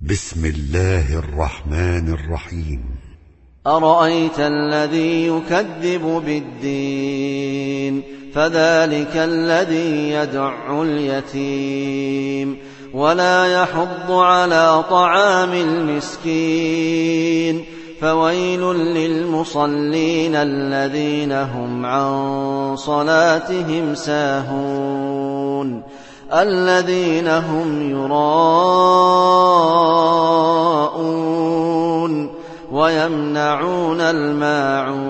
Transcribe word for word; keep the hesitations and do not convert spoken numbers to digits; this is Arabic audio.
بسم الله الرحمن الرحيم. أرأيت الذي يكذب بالدين فذلك الذي يدع اليتيم ولا يحض على طعام المسكين فويل للمصلين الذين هم عن صلاتهم ساهون الذين هم يراءون ويمنعون الماعون